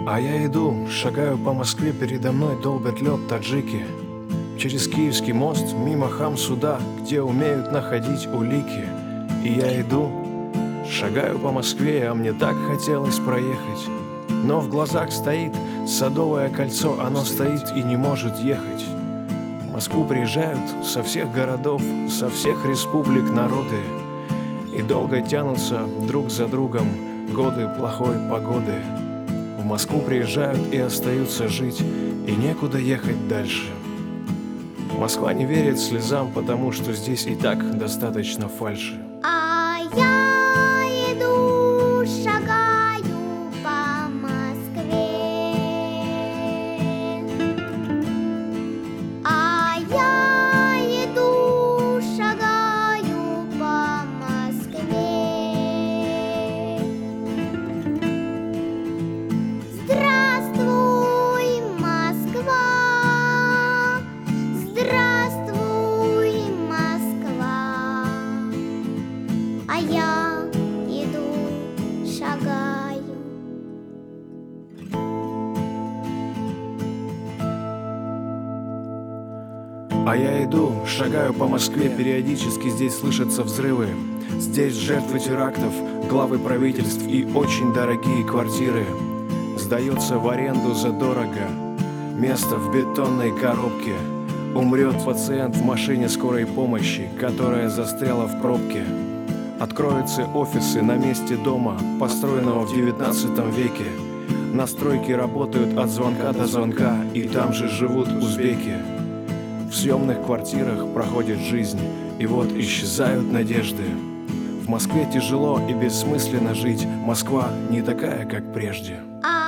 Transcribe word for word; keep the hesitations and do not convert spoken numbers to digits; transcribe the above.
А я иду, шагаю по Москве, передо мной долбят лед таджики. Через Киевский мост, мимо хам-суда, где умеют находить улики. И я иду, шагаю по Москве, а мне так хотелось проехать. Но в глазах стоит Садовое кольцо, оно стоит и не может ехать. В Москву приезжают со всех городов, со всех республик народы. И долго тянутся друг за другом годы плохой погоды. В Москву приезжают и остаются жить, и некуда ехать дальше. Москва не верит слезам, потому что здесь и так достаточно фальши. А я иду, шагаю по Москве. А я иду, шагаю по Москве. Здравствуй, Москва! Здравствуй, Москва! А я иду, шагаю. А я иду, шагаю по Москве, периодически здесь слышатся взрывы. Здесь жертвы терактов, главы правительств и очень дорогие квартиры. Сдается в аренду задорого место в бетонной коробке. Умрет пациент в машине скорой помощи, которая застряла в пробке. Откроются офисы на месте дома, построенного в девятнадцатом веке. На стройке работают от звонка до звонка, и там же живут узбеки. В съемных квартирах проходит жизнь, и вот исчезают надежды. В Москве тяжело и бессмысленно жить, Москва не такая, как прежде. А